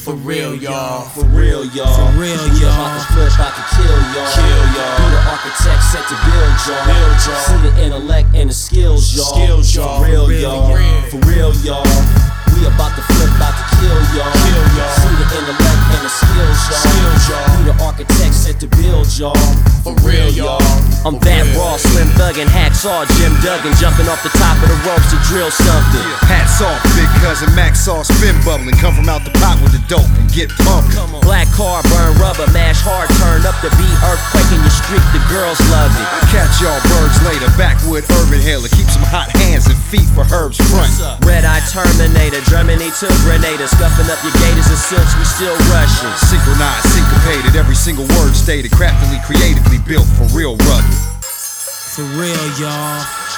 For real, y'all. For real, y'all. For real, y'all. About to flip, about to kill y'all. Kill y'all. Be the architect set to build y'all. Build y'all. See the intellect and the skills, y'all. Skills, y'all. For real, For real, y'all. y'all. For real, y'all. We about to flip, about to kill y'all. Kill y'all. See the intellect and the skills, y'all. Skills, y'all. Be the architect set to build y'all. For real, y'all. I'm For that real. raw, slim thug and hacksaw Jim Duggan, jumping off the top of the ropes to drill something. Hats off, big cousin Max Saw spin bubbling. Come from out the pot with the dope and get pumped. Black car, burn rubber, mash hard, turn up the beat, earthquake in your street, the girls love it. Catch y'all birds later, backwood urban hailer. Keep some hot hands and feet for Herb's front. Red Eye Terminator, Germany to Grenada, scuffing up your gators and silks, we still rushing. Synchronized, syncopated, every single word stated, craftily, creatively built for real rugged. For real, y'all.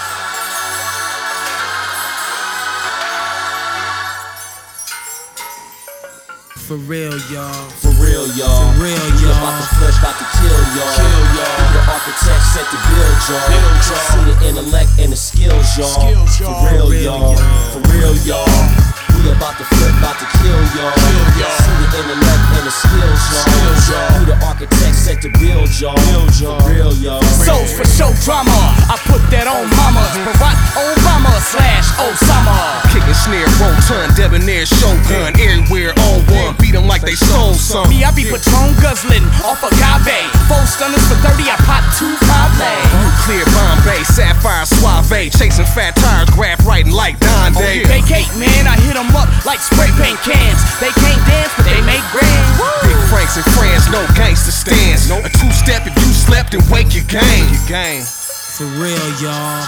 For real, y'all. For real, y'all. For real, We y'all. about to flush, about to kill y'all. Kill y'all. Be the architect set to build y'all. Build y'all. See the intellect and the skills, y'all. Skills, y'all. For real, For real, y'all. y'all. For real, y'all. We about to flip, about to kill y'all. Kill y'all. See the intellect and the skills, y'all. Skills, y'all. Be the architect set to build y'all. Build y'all. For real, y'all. So for show drama, I put that on mama. Barack Obama / Osama. Kicking snare, rotund, debonair, shogun, everywhere on one. Beat them like they stole some. Me, I be Patron guzzling off agave. 4 stunners for 30, I pop 2 Pablo. Nuclear Bombay, sapphire suave, chasing fat tires, graph writing like Don Day. Vacate, man, I hit them up like spray paint cans. They can't dance, but they make grand. Big Franks and friends, no gangster stands. A 2-step if you slept and wake your game. For real, y'all.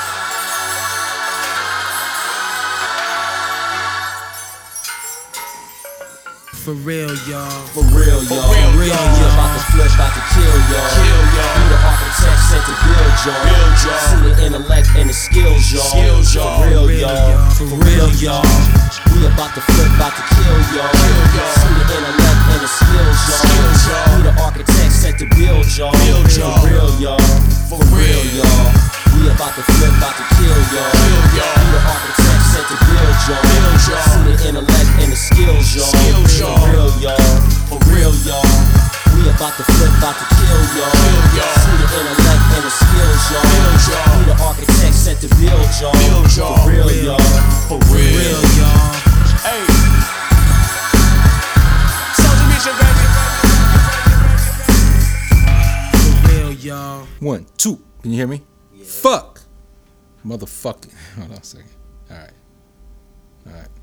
For real, y'all. For real, y'all. real, We y'all. about to flush, about to kill y'all. Kill y'all. Be the architect set to build y'all. Build y'all. See the intellect and the skills, y'all. Skills, y'all. For real, For real, y'all. y'all. For real, y'all. We about to flip, about to kill y'all. Kill y'all. See the intellect and the skills, y'all. Skills, y'all. Be the architect set to build y'all. Build y'all. For real, y'all. For For real, real. y'all. We about to flip, about to kill y'all. Kill y'all. Be the architect set to build y'all. Build y'all. See the intellect and the skills, y'all. Skills, y'all. For real, y'all. For real, y'all. We about to flip, about to kill y'all. Kill y'all. See the intellect and the skills, y'all. Build y'all. Be the architect set to build y'all. Build y'all. For real, Real. y'all. For real. Real, y'all. Hey. Soldier mission, baby. For real, y'all. 1, 2. Can you hear me? Fuck. Motherfucking. Hold on a second. All right.